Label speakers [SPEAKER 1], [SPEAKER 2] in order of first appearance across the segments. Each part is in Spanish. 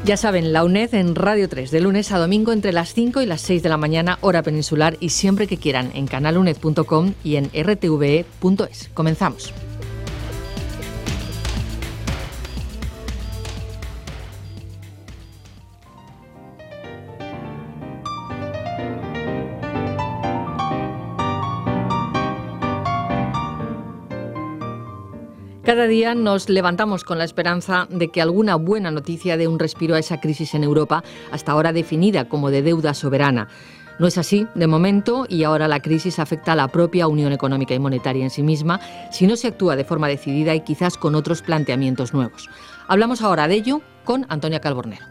[SPEAKER 1] Ya saben, la UNED en Radio 3, de lunes a domingo entre las 5 y las 6 de la mañana, hora peninsular, y siempre que quieran en canaluned.com y en rtve.es. Comenzamos. Cada día nos levantamos con la esperanza de que alguna buena noticia dé un respiro a esa crisis en Europa, hasta ahora definida como de deuda soberana. No es así, de momento, y ahora la crisis afecta a la propia Unión Económica y Monetaria en sí misma, si no se actúa de forma decidida y quizás con otros planteamientos nuevos. Hablamos ahora de ello con Antonia Calbornero.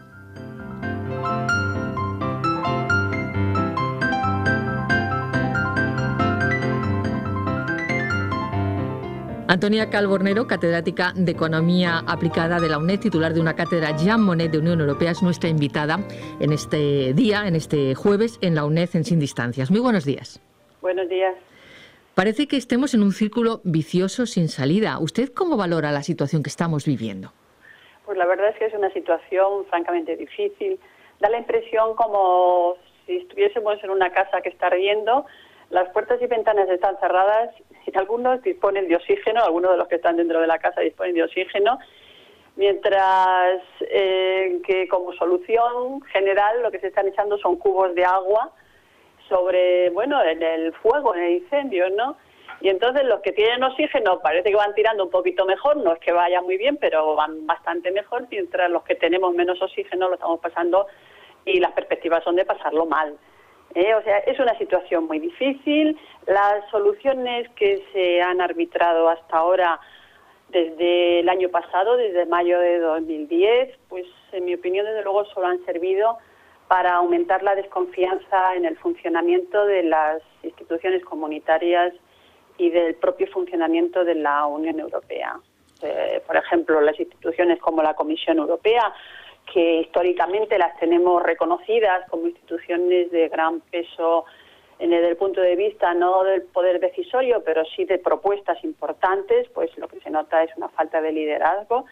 [SPEAKER 1] Antonia Calbornero, catedrática de Economía Aplicada de la UNED, titular de una cátedra Jean Monnet de Unión Europea, es nuestra invitada en este día, en este jueves, en la UNED en Sin Distancias. Muy buenos días.
[SPEAKER 2] Buenos días.
[SPEAKER 1] Parece que estemos en un círculo vicioso sin salida. ¿Usted cómo valora la situación que estamos viviendo?
[SPEAKER 2] Pues la verdad es que es una situación francamente difícil. Da la impresión como si estuviésemos en una casa que está ardiendo, las puertas y ventanas están cerradas y algunos disponen de oxígeno, algunos de los que están dentro de la casa disponen de oxígeno, mientras que como solución general lo que se están echando son cubos de agua sobre, en el fuego, en el incendio, ¿no? Y entonces los que tienen oxígeno parece que van tirando un poquito mejor, no es que vaya muy bien, pero van bastante mejor, mientras los que tenemos menos oxígeno lo estamos pasando y las perspectivas son de pasarlo mal. O sea, es una situación muy difícil. Las soluciones que se han arbitrado hasta ahora, desde el año pasado, desde mayo de 2010, pues en mi opinión, desde luego, solo han servido para aumentar la desconfianza en el funcionamiento de las instituciones comunitarias y del propio funcionamiento de la Unión Europea. Por ejemplo, las instituciones como la Comisión Europea, que históricamente las tenemos reconocidas como instituciones de gran peso desde el punto de vista no del poder decisorio, pero sí de propuestas importantes, pues lo que se nota es una falta de liderazgo,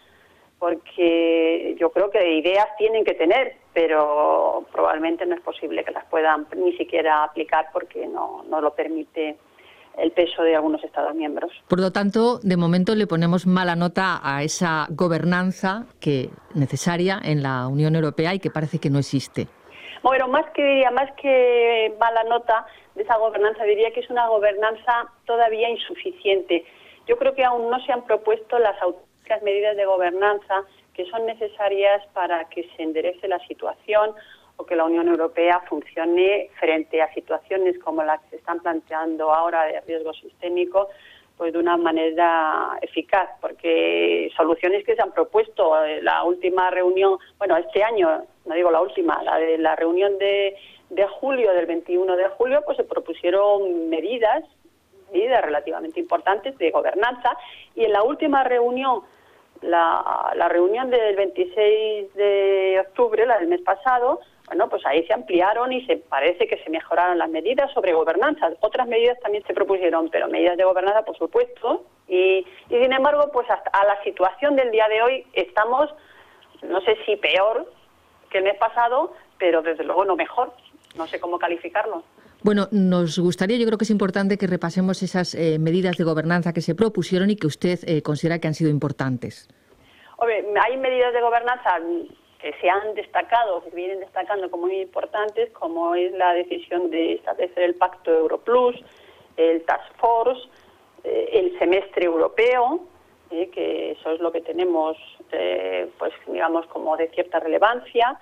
[SPEAKER 2] porque yo creo que ideas tienen que tener, pero probablemente no es posible que las puedan ni siquiera aplicar porque no lo permite el peso de algunos Estados miembros.
[SPEAKER 1] Por lo tanto, de momento le ponemos mala nota a esa gobernanza necesaria en la Unión Europea y que parece que no existe.
[SPEAKER 2] Bueno, más que mala nota de esa gobernanza, diría que es una gobernanza todavía insuficiente. Yo creo que aún no se han propuesto las auténticas medidas de gobernanza que son necesarias para que se enderece la situación o que la Unión Europea funcione frente a situaciones como las que se están planteando ahora de riesgo sistémico, pues de una manera eficaz, porque soluciones que se han propuesto, la última reunión, este año, no digo la última, la reunión de julio, del 21 de julio, pues se propusieron medidas relativamente importantes de gobernanza, y en la última reunión, la reunión del 26 de octubre, la del mes pasado, pues ahí se ampliaron y se parece que se mejoraron las medidas sobre gobernanza. Otras medidas también se propusieron, pero medidas de gobernanza, por supuesto. Y sin embargo, pues hasta a la situación del día de hoy estamos, no sé si peor que el mes pasado, pero desde luego no mejor. No sé cómo calificarlo.
[SPEAKER 1] Bueno, nos gustaría, yo creo que es importante que repasemos esas medidas de gobernanza que se propusieron y que usted considera que han sido importantes.
[SPEAKER 2] Hombre, hay medidas de gobernanza que se han destacado, que vienen destacando como muy importantes, como es la decisión de establecer el Pacto Europlus, el Task Force, el semestre europeo, que eso es lo que tenemos, como de cierta relevancia.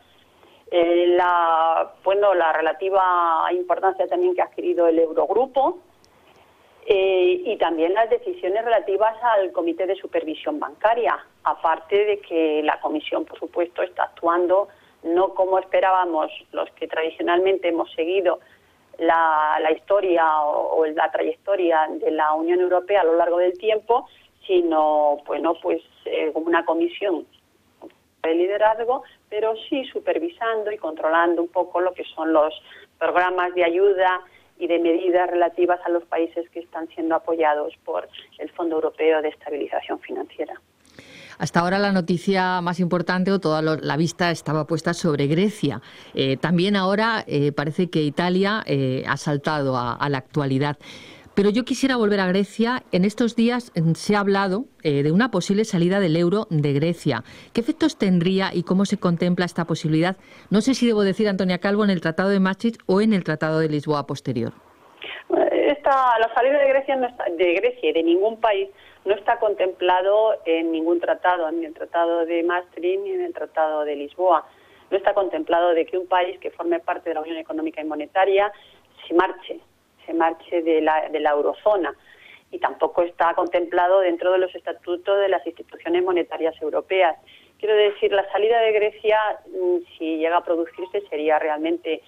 [SPEAKER 2] La relativa importancia también que ha adquirido el Eurogrupo, y también las decisiones relativas al Comité de Supervisión Bancaria, aparte de que la Comisión, por supuesto, está actuando no como esperábamos los que tradicionalmente hemos seguido la historia o la trayectoria de la Unión Europea a lo largo del tiempo, sino como una comisión de liderazgo, pero sí supervisando y controlando un poco lo que son los programas de ayuda y de medidas relativas a los países que están siendo apoyados por el Fondo Europeo de Estabilización Financiera.
[SPEAKER 1] Hasta ahora la noticia más importante o toda la vista estaba puesta sobre Grecia. También ahora parece que Italia ha saltado a la actualidad. Pero yo quisiera volver a Grecia. En estos días se ha hablado de una posible salida del euro de Grecia. ¿Qué efectos tendría y cómo se contempla esta posibilidad? No sé si debo decir, Antonia Calvo, en el Tratado de Maastricht o en el Tratado de Lisboa posterior.
[SPEAKER 2] La salida de Grecia, de Grecia y de ningún país no está contemplado en ningún tratado, ni en el Tratado de Maastricht ni en el Tratado de Lisboa. No está contemplado de que un país que forme parte de la Unión Económica y Monetaria se marche de la eurozona, y tampoco está contemplado dentro de los estatutos de las instituciones monetarias europeas. Quiero decir, la salida de Grecia, si llega a producirse, sería realmente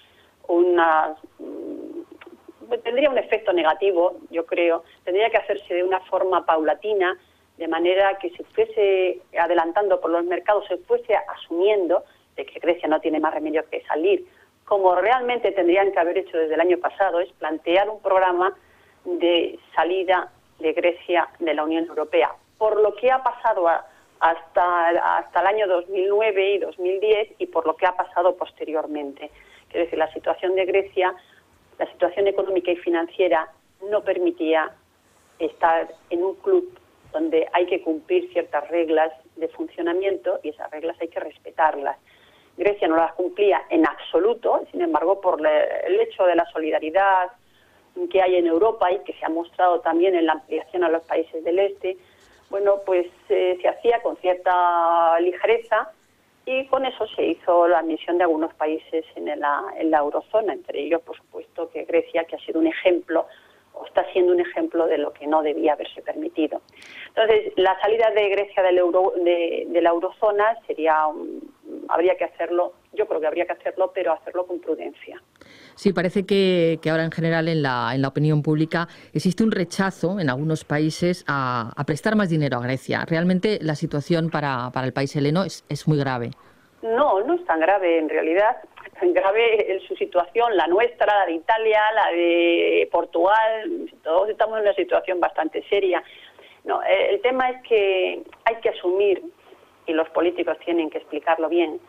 [SPEAKER 2] tendría un efecto negativo, yo creo. Tendría que hacerse de una forma paulatina, de manera que se fuese adelantando por los mercados, se fuese asumiendo de que Grecia no tiene más remedio que salir, como realmente tendrían que haber hecho desde el año pasado, es plantear un programa de salida de Grecia de la Unión Europea. Por lo que ha pasado hasta el año 2009 y 2010 y por lo que ha pasado posteriormente. Quiero decir, la situación de Grecia, la situación económica y financiera no permitía estar en un club donde hay que cumplir ciertas reglas de funcionamiento y esas reglas hay que respetarlas. Grecia no las cumplía en absoluto, sin embargo, por el hecho de la solidaridad que hay en Europa y que se ha mostrado también en la ampliación a los países del este, bueno, pues se hacía con cierta ligereza y con eso se hizo la admisión de algunos países en la eurozona, entre ellos, por supuesto, que Grecia, que ha sido un ejemplo o está siendo un ejemplo de lo que no debía haberse permitido. Entonces, la salida de Grecia de la eurozona habría que hacerlo, yo creo que habría que hacerlo, pero hacerlo con prudencia.
[SPEAKER 1] Sí, parece que ahora en general en la opinión pública existe un rechazo en algunos países a prestar más dinero a Grecia. Realmente la situación para el país heleno es muy grave.
[SPEAKER 2] No es tan grave en realidad. Tan grave en su situación, la nuestra, la de Italia, la de Portugal. Todos estamos en una situación bastante seria. No, el tema es que hay que asumir, y los políticos tienen que explicarlo bien,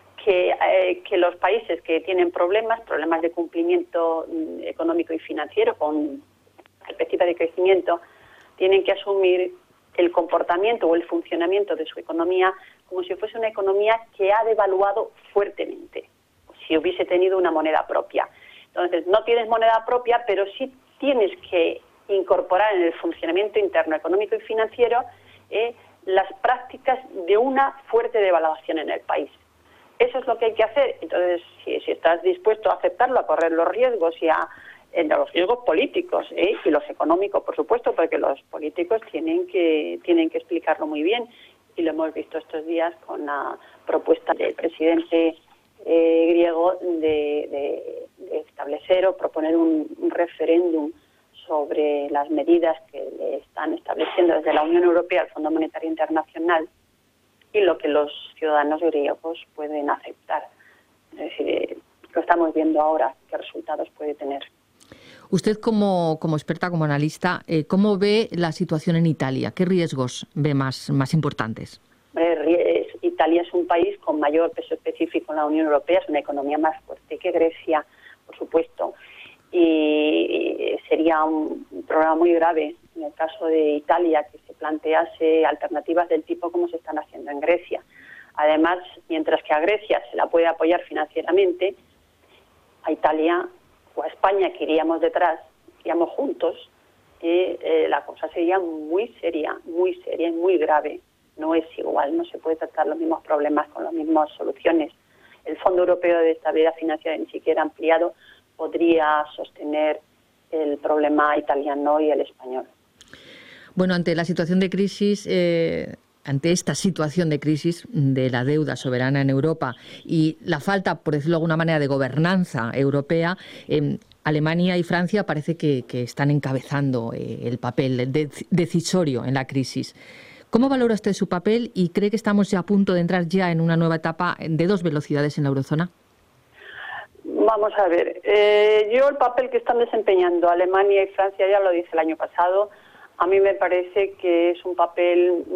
[SPEAKER 2] que los países que tienen problemas de cumplimiento económico y financiero con perspectiva de crecimiento, tienen que asumir el comportamiento o el funcionamiento de su economía como si fuese una economía que ha devaluado fuertemente, si hubiese tenido una moneda propia. Entonces, no tienes moneda propia, pero sí tienes que incorporar en el funcionamiento interno económico y financiero las prácticas de una fuerte devaluación en el país. Eso es lo que hay que hacer. Entonces, si estás dispuesto a aceptarlo, a correr los riesgos los riesgos políticos y los económicos, por supuesto, porque los políticos tienen que explicarlo muy bien, y lo hemos visto estos días con la propuesta del presidente griego de establecer o proponer un referéndum sobre las medidas que le están estableciendo desde la Unión Europea, el Fondo Monetario Internacional, y lo que los ciudadanos griegos pueden aceptar. Es decir, lo estamos viendo ahora, qué resultados puede tener.
[SPEAKER 1] Usted como experta, como analista, ¿cómo ve la situación en Italia? ¿Qué riesgos ve más importantes?
[SPEAKER 2] Italia es un país con mayor peso específico en la Unión Europea, es una economía más fuerte que Grecia, por supuesto, y sería un problema muy grave en el caso de Italia que se plantease alternativas del tipo como se están haciendo en Grecia. Además, mientras que a Grecia se la puede apoyar financieramente, a Italia o a España, que iríamos detrás, iríamos juntos, la cosa sería muy seria y muy grave. No es igual, no se puede tratar los mismos problemas con las mismas soluciones. El Fondo Europeo de Estabilidad Financiera, ni siquiera ampliado, podría sostener el problema italiano y el español.
[SPEAKER 1] Bueno, ante la situación de crisis, ante esta situación de crisis de la deuda soberana en Europa y la falta, por decirlo de alguna manera, de gobernanza europea, Alemania y Francia parece que están encabezando el papel decisorio en la crisis. ¿Cómo valora usted su papel y cree que estamos ya a punto de entrar ya en una nueva etapa de dos velocidades en la eurozona?
[SPEAKER 2] Vamos a ver, yo el papel que están desempeñando Alemania y Francia, ya lo dije el año pasado, A mí me parece que es un papel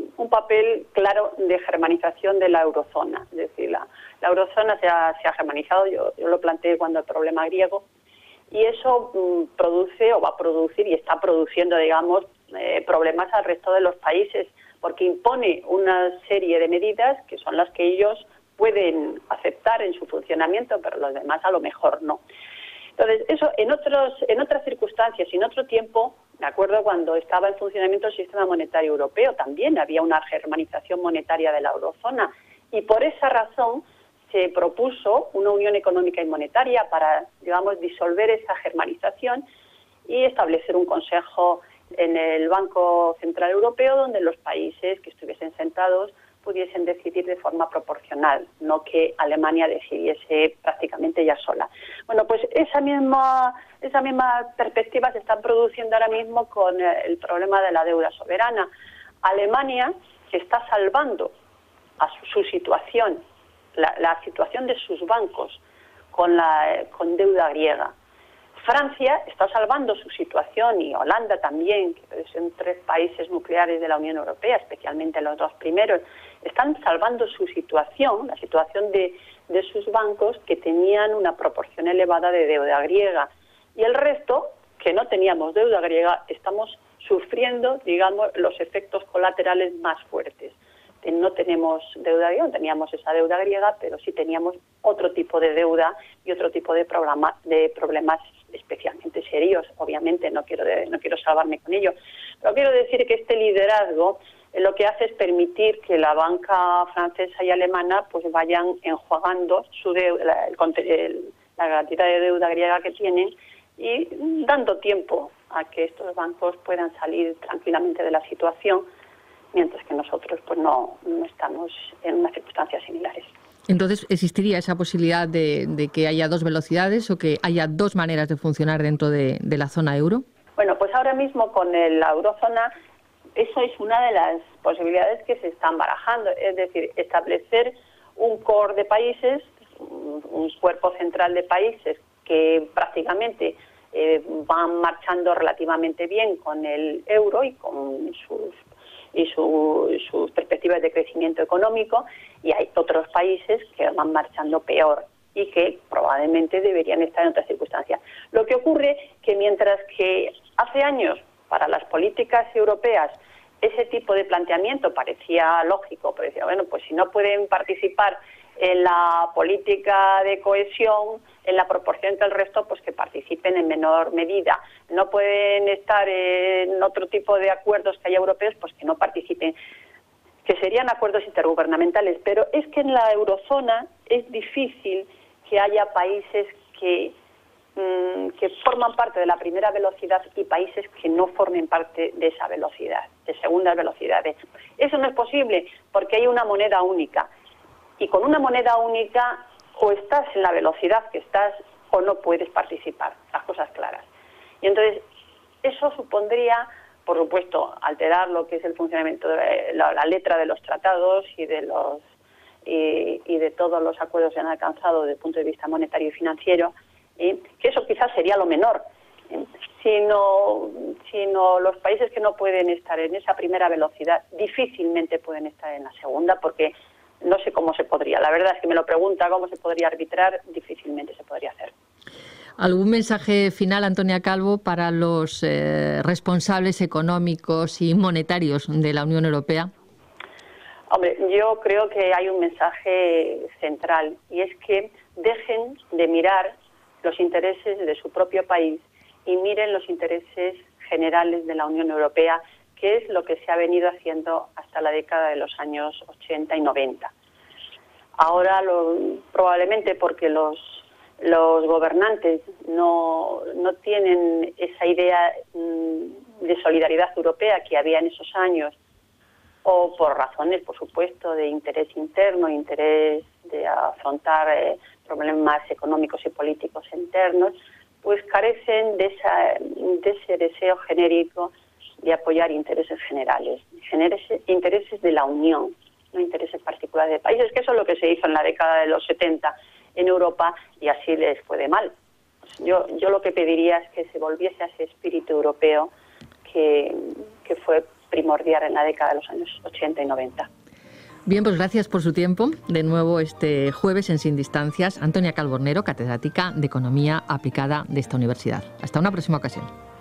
[SPEAKER 2] claro de germanización de la eurozona. Es decir, la eurozona se ha germanizado, yo lo planteé cuando el problema griego, y eso produce o va a producir y está produciendo, digamos, problemas al resto de los países, porque impone una serie de medidas que son las que ellos pueden aceptar en su funcionamiento, pero los demás a lo mejor no. Entonces, eso en otras circunstancias y en otro tiempo, de acuerdo, cuando estaba en funcionamiento el sistema monetario europeo, también había una germanización monetaria de la eurozona, y por esa razón se propuso una unión económica y monetaria para, digamos, disolver esa germanización y establecer un consejo en el Banco Central Europeo donde los países que estuviesen sentados pudiesen decidir de forma proporcional, no que Alemania decidiese prácticamente ya sola. Bueno, pues esa misma perspectiva se está produciendo ahora mismo con el problema de la deuda soberana. Alemania se está salvando a su situación, la situación de sus bancos con deuda griega. Francia está salvando su situación, y Holanda también, que son 3 países nucleares de la Unión Europea, especialmente los 2 primeros, están salvando su situación, la situación de sus bancos que tenían una proporción elevada de deuda griega. Y el resto, que no teníamos deuda griega, estamos sufriendo, digamos, los efectos colaterales más fuertes. No tenemos deuda griega, no teníamos esa deuda griega, pero sí teníamos otro tipo de deuda y otro tipo de problemas especialmente serios. Obviamente no quiero salvarme con ello, pero quiero decir que este liderazgo lo que hace es permitir que la banca francesa y alemana pues vayan enjuagando su deuda, la cantidad de deuda griega que tienen, y dando tiempo a que estos bancos puedan salir tranquilamente de la situación, mientras que nosotros pues no estamos en unas circunstancias similares.
[SPEAKER 1] Entonces, ¿existiría esa posibilidad de que haya 2 velocidades o que haya 2 maneras de funcionar dentro de la zona euro?
[SPEAKER 2] Bueno, pues ahora mismo con la eurozona, eso es una de las posibilidades que se están barajando, es decir, establecer un core de países, un cuerpo central de países que prácticamente van marchando relativamente bien con el euro y con sus perspectivas de crecimiento económico, y hay otros países que van marchando peor y que probablemente deberían estar en otras circunstancias. Lo que ocurre que mientras que hace años para las políticas europeas ese tipo de planteamiento parecía lógico, parecía, bueno, pues si no pueden participar en la política de cohesión en la proporción que el resto, pues que participen en menor medida. No pueden estar en otro tipo de acuerdos que haya europeos, pues que no participen, que serían acuerdos intergubernamentales. Pero es que en la eurozona es difícil que haya países que forman parte de la primera velocidad y países que no formen parte de esa velocidad, de segundas velocidades. Eso no es posible porque hay una moneda única. Y con una moneda única o estás en la velocidad que estás o no puedes participar, las cosas claras. Y entonces eso supondría, por supuesto, alterar lo que es el funcionamiento de la letra de los tratados y de todos los acuerdos que han alcanzado desde el punto de vista monetario y financiero, que eso quizás sería lo menor. Sino los países que no pueden estar en esa primera velocidad difícilmente pueden estar en la segunda, porque no sé cómo se podría. La verdad es que me lo pregunta cómo se podría arbitrar, difícilmente se podría hacer.
[SPEAKER 1] ¿Algún mensaje final, Antonia Calvo, para los responsables económicos y monetarios de la Unión Europea?
[SPEAKER 2] Hombre, yo creo que hay un mensaje central, y es que dejen de mirar los intereses de su propio país y miren los intereses generales de la Unión Europea, que es lo que se ha venido haciendo hasta la década de los años 80 y 90. Ahora, probablemente porque los gobernantes no tienen esa idea de solidaridad europea que había en esos años, o por razones, por supuesto, de interés interno, interés de afrontar problemas económicos y políticos internos, pues carecen de ese deseo genérico de apoyar intereses generales, intereses de la Unión, no intereses particulares de países, que eso es lo que se hizo en la década de los 70 en Europa, y así les fue de mal. Yo lo que pediría es que se volviese a ese espíritu europeo que fue primordial en la década de los años 80 y 90.
[SPEAKER 1] Bien, pues gracias por su tiempo. De nuevo este jueves en Sin Distancias, Antonia Calbornero, catedrática de Economía Aplicada de esta universidad. Hasta una próxima ocasión.